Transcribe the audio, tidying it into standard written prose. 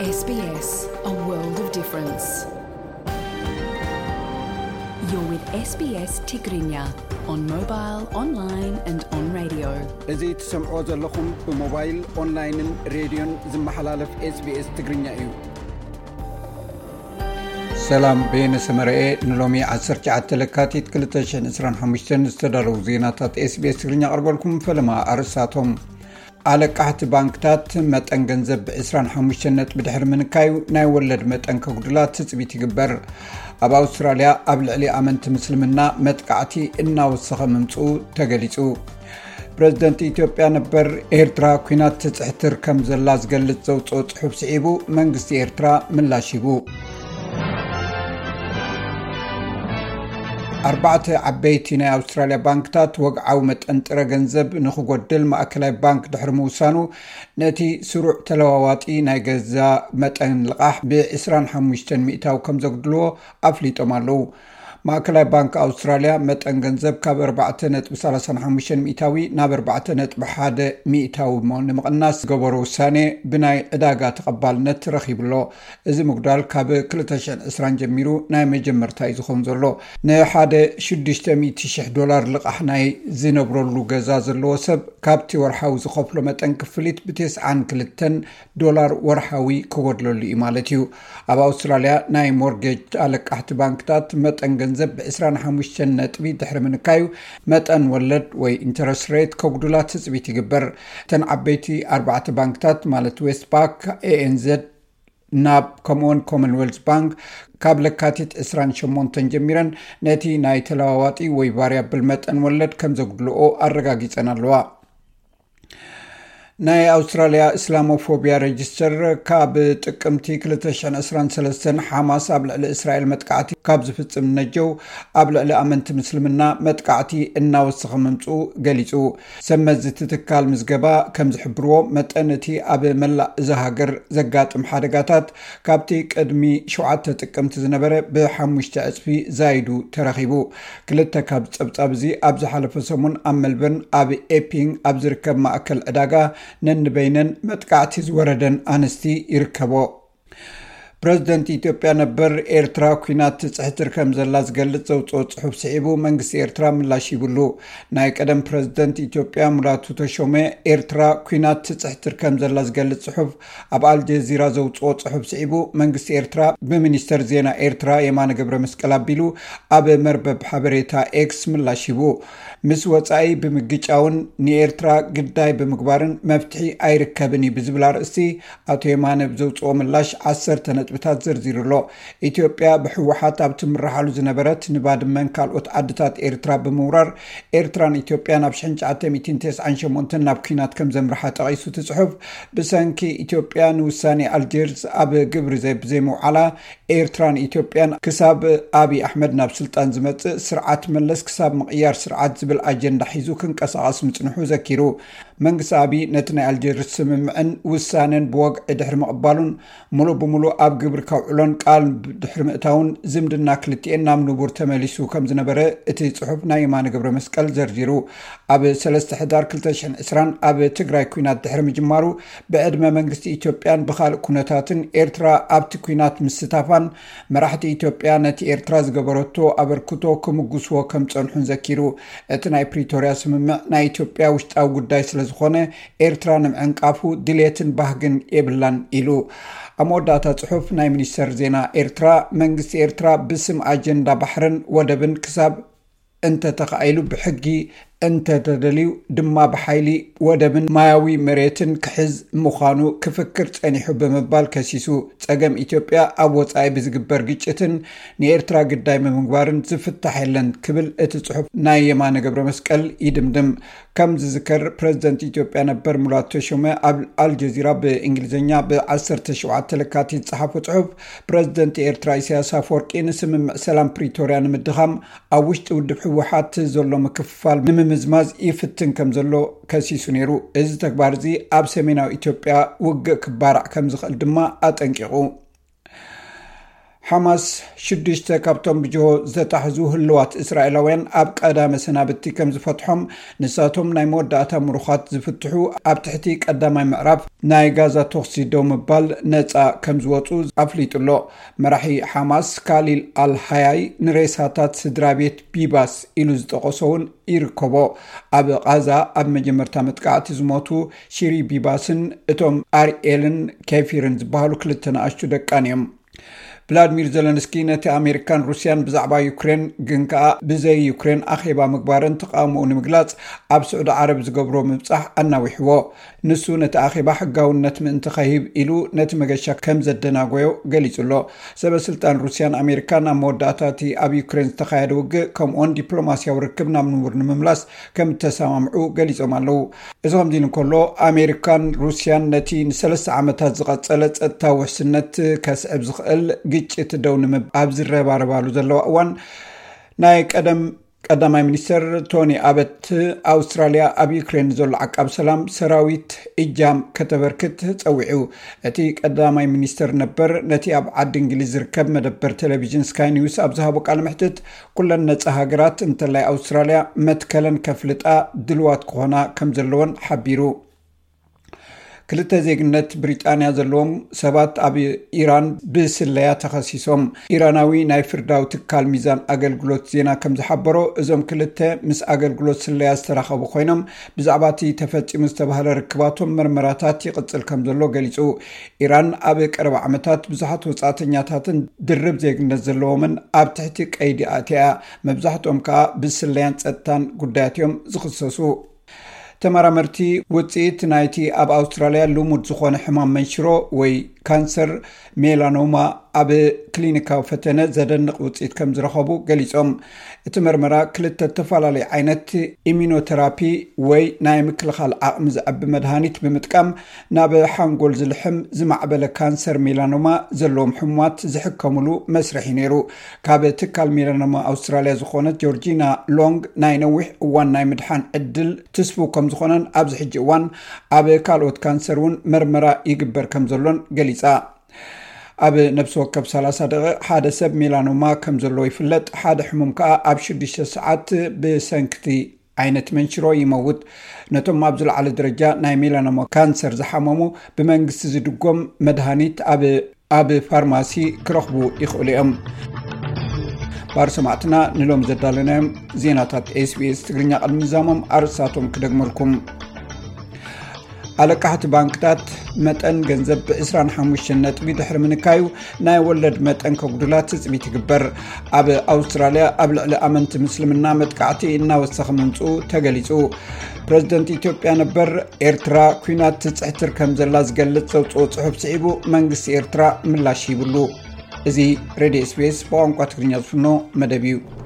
SBS, a world of difference. You're with SBS Tigrinya on mobile, online and on radio. እዚህ ትሰምዑ ዘለኹም ብሞባይል ኦንላይንን ሬድዮን ዝመሓላለፍ SBS Tigrinya እዩ። ሰላም በየነሰመረኤ ንሎሚ 19 ለካቲት 2025 ዝተዳለዉ ዜናታት SBS Tigrinya ቀርበልኩም ፈለማ አርሳቶም አለቃሕቲ ባንክታት መጠን ገንዘብ 25 ነጥብ ድሕሪ ምንካዩ ናይ ወለድ መጠን ከጉድላት ትጽቢት ይግበር። ኣብ አውስትራልያ ኣብ ልዕሊ ኣመንቲ ምስልምና መጥቃዕቲ እናወሰኸ ምምጽኡ ተገሊጹ። ፕሬዝደንት ኢትዮጵያ ነበር ኤርትራ ኩናት ትጽሕትር ከም ዘላ ዝገልጽ ዘውጽኦ ጽሑፍ ስዒቡ መንግስቲ ኤርትራ ምላሽ ሂቡ። 4 ዓበይቲ ናይ አውስትራልያ ባንክታት ወግዓዊ መጠን ጥረ ገንዘብ ንኽጎድል ማእከላይ ባንክ ድሕሪ ምውሳኑ ነቲ ስሩዕ ተለዋዋጢ ናይ ገዛ መጠን ልቓሕ ብ25 ሚእታዊ ከም ዘጉድልዎ ኣፍሊጦም ኣለዉ። ማእከላይ ባንክ አውስትራልያ መጠን ገንዘብ ካብ 4.35 ሚእታዊ ናብ 4.1 ሚእታዊ ንምቕናስ ገበሮ ውሳኔ ብናይ ዕዳጋ ተቐባልነት ረኺብሎ። እዚ ምጉዳል ካብ 2020 ጀሚሩ ናይ መጀመርታ እዩ ዝኸውን ዘሎ። ንሓደ $600,000 ልቓሕ ናይ ዝነብረሉ ገዛ ዘለዎ ሰብ ካብቲ ወርሓዊ ዝኸፍሎ መጠን ክፍሊት $92 ወርሓዊ ክጎድለሉ እዩ ማለት እዩ። ኣብ አውስትራልያ ናይ ሞርጌጅ አለቃሕቲ ባንክታት መጠን ገንዘብ ብ25 ነጥቢ ድሕሪ ምንካዩ መጠን ወለድ ወይ ኢንተረስት ሬት ከጉድላት ትጽቢት ይግበር። ተን ዓበይቲ 4 ባንክታት ማለት ዌስት ባንክ፣ ANZ ናብ ከምኡውን ኮመንዌልዝ ባንክ ካብ ለካቲት 28 ጀሚረን ነቲ ናይ ተለዋዋጢ ወይ ቫሪያብል መጠን ወለድ ከም ዘጉድልኦ ኣረጋጊፀን ኣለዋ። ናይ አውስትራልያ እስላሞፎቢያ ሬጅስተር ካብ ጥቅምቲ 2023 ሓማስ ኣብ ልዕሊ እስራኤል መጥቃዕቲ ካብ ዝፍጽም ነጀው ኣብ ልዕሊ ኣመንቲ ምስልምና መጥቃዕቲ እናወሰኸ ምምጽኡ ገሊጹ። ሰመዝ ትትካል ምዝገባ ከም ዝሕብርዎ መጠን እቲ ኣብ መላእ እዚ ሃገር ዘጋጥም ሓደጋታት ካብቲ ቅድሚ 7 ጥቅምቲ ዝነበረ ብ5 እጽፊ ዛይዱ ተረኺቡ። ክልተ ካብ ጸብጻብ እዚ ኣብ ዝሓለፈ ሰሙን ኣብ መልበርን ኣብ ኤፒንግ ኣብ ዝርከብ ማእከል ዕዳጋ ነንበይነን መጥቃዕቲ ዝወረደን ኣንስቲ ይርከቦ። ፕሬዝደንት ኢትዮጵያ ነበር ኤርትራ ኩናት ትጽሕትር ከም ዘላ ዝገልጽ ዘውጽኦ ጽሑፍ ስዒቡ መንግስቲ ኤርትራ ምላሽ ይብሉ። ናይ ቀደም ፕሬዝደንት ኢትዮጵያ ሙላቱ ተሾመ ኤርትራ ኩናት ትጽሕትር ከም ዘላ ዝገልጽ ጽሑፍ ኣብ አልጀዚራ ዘውጽኦ ጽሑፍ ስዒቡ መንግስቲ ኤርትራ ብሚኒስተር ዜና ኤርትራ የማነ ገብረ መስቀል አቢሉ ኣብ መርበብ ሓበሬታ ኤክስ ምላሽ ይቡ። ምስ ወጻኢ ብምግጫውን ንኤርትራ ግዳይ ብምግባርን መፍትሒ ኣይርከብን ብዝብል ኣርእስቲ ኣቶ የማነ ዘውጽኦ ምላሽ 10 ነጥብታት ዘርዚሩሎ። ኢትዮጵያ ብሕወሓት ኣብ ትምራሓሉ ዝነበረት ንባድመን ካልኦት ዓድታት ኤርትራ ብምውራር ኤርትራን ኢትዮጵያን ኣብ 1998 ናብ ኩናት ከም ዘምርሓ ጠቒሱ ትጽሑፍ ብሰንኪ ኢትዮጵያ ንውሳኔ አልጀርስ ኣብ ግብሪ ዘይምውዓላ ኤርትራን ኢትዮጵያን ክሳብ አብይ አሕመድ ናብ ስልጣን ዝመጽእ ስርዓት መለስ ክሳብ ምቕያር ስርዓት ዝብል አጀንዳ ሒዙ ክንቀሳቐስ ምጽንሑ ዘኪሩ። መንግስቲ አብይ ነቲ ናይ አልጀርስ ስምምዕን ውሳኔን ብወግዒ ድሕሪ ምቕባሉን ሙሉእ ብሙሉእ ኣብ ግብሪ ከውዕሎን ቃል ድሕሪ ምእታውን ዝምድና ክልቲኤን ናብ ንቡር ተመሊሱ ከም ዝነበረ እቲ ጽሑፍ ናይ የማነ ገብረ መስቀል ዘርዚሩ። ኣብ 3 ሕዳር 2020 ኣብ ትግራይ ኩናት ድሕሪ ምጅማሩ ብዕድመ መንግስቲ ኢትዮጵያን ብኻልእ ኩነታትን ኤርትራ ኣብቲ ኩናት ምስታፋን መራሕቲ ኢትዮጵያ ነቲ ኤርትራ ዝገበረቶ ኣበርክቶ ክምጉስዎ ከም ጸንሑን ዘኪሩ። እቲ ናይ ፕሪቶሪያ ስምምዕ ናይ ኢትዮጵያ ውሽጣዊ ጉዳይ ስለዝኾነ ኤርትራ ንምዕንቃፉ ድሌትን ባህግን የብላን ኢሉ። ኣብ መወዳእታ ጽሑፍ ናይ ሚኒስተር ዜና ኤርትራ መንግስቲ ኤርትራ ብስም አጀንዳ ባሕርን ወደብን ክሳብ እንተተኻኢሉ ብሕጊ እንተተደልዩ ድማ ብሓይሊ ወደብን ማያዊ መሬትን ክሕዝ ምዃኑ ክፍክር ጸኒሑ ብምባል ከሲሱ ጸገም ኢትዮጵያ ኣብ ወጻኢ ብዝግበር ግጭትን ንኤርትራ ግዳይ ብምግባርን ዝፍታሕ የለን ክብል እቲ ጽሑፍ ናይ የማነ ገብረ መስቀል ይድምድም። ከም ዝዝከር ፕሬዝደንት ኢትዮጵያ ነበር ሙላቱ ተሾመ ኣብ አልጀዚራ ብእንግሊዝኛ ብ17 ለካቲት ጸሓፈ ጽሑፍ ፕሬዝደንት ኤርትራ ኢሳያስ አፈወርቂ ንስምምዕ ሰላም ፕሪቶሪያ ንምድኻም ኣብ ውሽጢ ውድብ ሕወሓት ዘሎ ምክፍፋል ንምዝማዝ ይፍትን ከም ዘሎ ከሲሱ ነይሩ። እዚ ተግባር እዚ ኣብ ሰሜናዊ ኢትዮጵያ ውግእ ክባራዕ ከም ዝኽእል ድማ ኣጠንቂቑ። ሓማስ 6 ካብቶም ብጅሆ ዝተታሕዙ ህልዋት እስራኤላውያን ኣብ ቀዳመ ሰናብቲ ከም ዝፈትሖም ንሳቶም ናይ መወዳእታ ምሩኻት ዝፍትሑ ኣብ ትሕቲ ቀዳማይ ምዕራፍ ናይ ጋዛ ተኽሲ ደው ምባል ነፃ ከም ዝወፁ ኣፍሊጡሎ። መራሒ ሓማስ ካሊል ኣልሃያይ ንሬሳታት ስድራ ቤት ቢባስ ኢሉ ዝጠቐሰውን ይርከቦ። ኣብ ጋዛ ኣብ መጀመርታ መጥቃዕቲ ዝሞቱ ሽሪ ቢባስን እቶም ኣርኤልን ኬፊርን ዝበሃሉ ክልተ ንኣሽቱ ደቃን እዮም። ቭላድሚር ዘለንስኪ ነቲ ኣሜሪካን ሩስያን ብዛዕባ ዩክሬን ግን ከዓ ብዘይ ዩክሬን ኣኼባ ምግባርን ተቃውሞኡ ንምግላጽ ኣብ ስዑድ ዓረብ ዝገብሮ ምብጻሕ ኣናዊሕዎ። ንሱ ነቲ ኣኼባ ሕጋውነት ምእንቲ ኸሂብ ኢሉ ነቲ መገሻ ከም ዘደናጎዮ ገሊጹሎ። ሰበስልጣን ሩስያን ኣሜሪካን ኣብ መወዳእታቲ ኣብ ዩክሬን ዝተኻየደ ውግእ ከምኡውን ዲፕሎማስያዊ ርክብ ናብ ንቡር ንምምላስ ከም ተሰማምዑ ገሊጾም ኣለው። እዚ ከምዚ እንከሎ ኣሜሪካን ሩስያን ነቲ ን3 ዓመታት ዝቐጸለ ጸጥታዊ ውሕስነት ከስዕብ ዝኽእል ግጭት ደው ንምብ ኣብ ዝረባረባሉ ዘለዋ እዋን ናይ ቀዳማይ ሚኒስተር ቶኒ ኣበት ኣውስትራልያ ኣብ ዩክሬን ዘሎ ዓቃብ ሰላም ሰራዊት እጃም ከተበርክት ፀዊዑ። እቲ ቀዳማይ ሚኒስተር ነበር ነቲ ኣብ ዓዲ እንግሊዝ ዝርከብ መደበር ቴሌቪዥን ስካይ ኒውስ ኣብ ዝሃቦ ቃል ምሕትት ኩለን ነፃ ሃገራት እንተላይ ኣውስትራልያ መትከለን ከፍልጣ ድልዋት ክኾና ከም ዘለዎን ሓቢሩ። ክልተ ዜግነት ብሪጣንያ ዘለዎም ሰባት ኣብ ኢራን ብስለያ ተኸሲሶም። ኢራናዊ ናይ ፍርዳዊ ትካል ሚዛን ኣገልግሎት ዜና ከም ዝሓበሮ እዞም ክልተ ምስ ኣገልግሎት ስለያ ዝተራኸቡ ኮይኖም ብዛዕባ እቲ ተፈፂሙ ዝተባሃለ ርክባቶም መርመራታት ይቕፅል ከም ዘሎ ገሊጹ። ኢራን ኣብ ቀረባ ዓመታት ብዙሓት ወፃእተኛታትን ድርብ ዜግነት ዘለዎምን ኣብ ትሕቲ ቀይዲ ኣትያ መብዛሕትኦም ከዓ ብስለያን ፀጥታን ጉዳያት እዮም ዝኽሰሱ። ተመራመርቲ ውፅኢት ናይቲ ኣብ ኣውስትራልያ ልሙድ ዝኾነ ሕማም መንሽሮ ወይ ካንሰር ሜላኖማ ኣብ ክሊኒካዊ ፈተነ ዘደንቕ ውፅኢት ከም ዝረኸቡ ገሊጾም። እቲ መርመራ ክልተ ተፈላለዩ ዓይነት ኢሚኖቴራፒ ወይ ናይ ምክልኻል ዓቕሚ ዝዓቢ መድሃኒት ብምጥቃም ናብ ሓንጎል ዝልሕም ዝማዕበለ ካንሰር ሜላኖማ ዘለዎም ሕሙማት ዝሕከሙሉ መስርሒ ነይሩ። ካብ ትካል ሜላኖማ ኣውስትራልያ ዝኾነት ጆርጂና ሎንግ ናይ ነዊሕ እዋን ናይ ምድሓን ዕድል ትስፉ ከም ዝኾነን ኣብዚ ሕጂ እዋን ኣብ ካልኦት ካንሰር እውን መርመራ ይግበር ከም ዘሎን ገሊጻ። ኣብ ነብሲ ወከፍ 30 ደቂቕ ሓደ ሰብ ሜላኖማ ከም ዘለዎ ይፍለጥ። ሓደ ሕሙም ከዓ ኣብ 6 ሰዓት ብሰንክቲ ዓይነት መንሽሮ ይመውት። ነቶም ኣብ ዝለዓለ ደረጃ ናይ ሜላኖማ ካንሰር ዝሓመሙ ብመንግስቲ ዝድጎም መድሃኒት ኣብ ፋርማሲ ክረኽቡ ይኽእሉ እዮም። ባር ሰማዕትና ንሎም ዘዳለናዮም ዜናታት SBS ትግርኛ ቅድሚ ዛሞም ኣርእስታቶም ክደግመልኩም። ኣለቃሕቲ ባንክታት መጠን ገንዘብ ብ25 ነጥቢ ድሕሪ ምንካዩ ናይ ወለድ መጠን ከጉድላት ትፅቢት ይግበር። ኣብ ኣውስትራልያ ኣብ ልዕሊ ኣመንቲ ምስልምና መጥቃዕቲ እናወሰኸ ምምፁ ተገሊጹ። ፕረዚደንት ኢትዮጵያ ነበር ኤርትራ ኩናት ትፅሕትር ከም ዘላ ዝገልጽ ዘውፅኦ ጽሑፍ ስዒቡ መንግስቲ ኤርትራ ምላሽ ይብሉ። እዚ ሬድዮ SBS ብቋንቋ ትግርኛ ዝፍኖ መደብ እዩ።